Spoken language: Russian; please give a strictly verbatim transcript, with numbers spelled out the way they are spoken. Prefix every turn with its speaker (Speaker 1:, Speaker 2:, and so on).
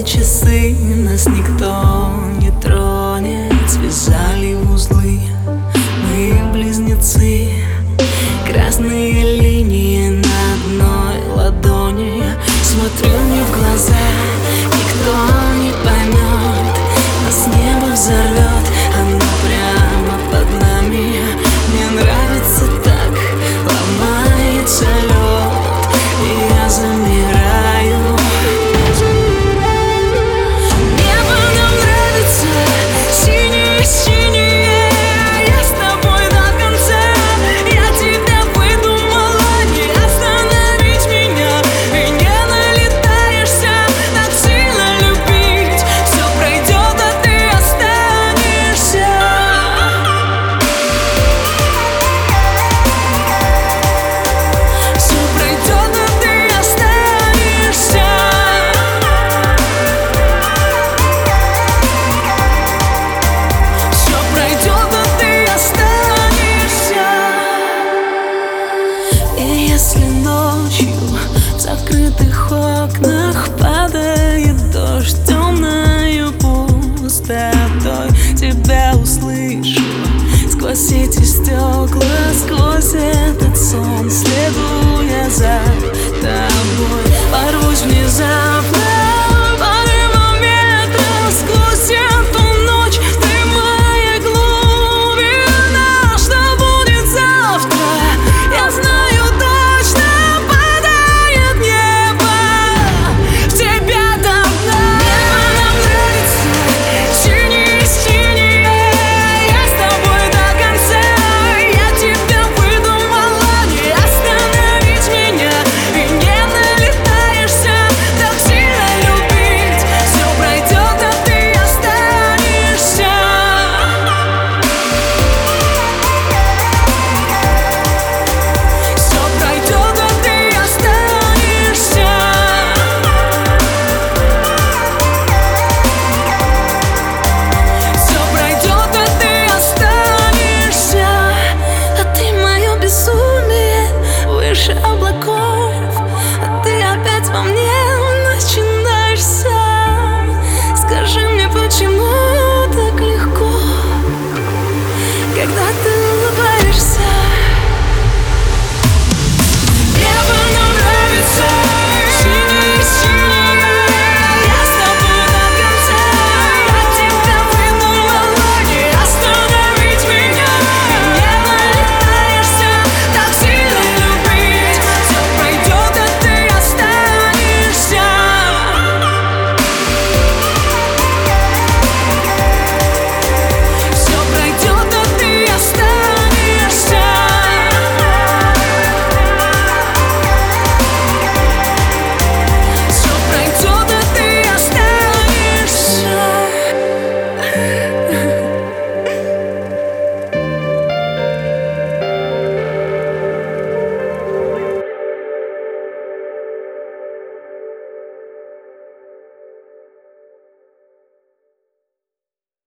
Speaker 1: Ровные часы, нас никто не тронет. Связали в узлы мы близнецы. Красные линии на одной ладони. Смотрю мне в глаза, никто не поймет. Нас небо взорвет, оно прямо под нами. Мне нравится так, ломается лед, и я замираю. Небо нам нравится, синее-синее. Я с тобой до конца, я тебя выдумала. Не остановить меня, и не налетаешься. Так сильно любить, все пройдет, а ты останешься. Все пройдет, а ты останешься. Все пройдет, а ты останешься. И если ночью в закрытых окнах падает дождь темною пустотой, тебя услышу сквозь эти стекла, сквозь этот сон следую я за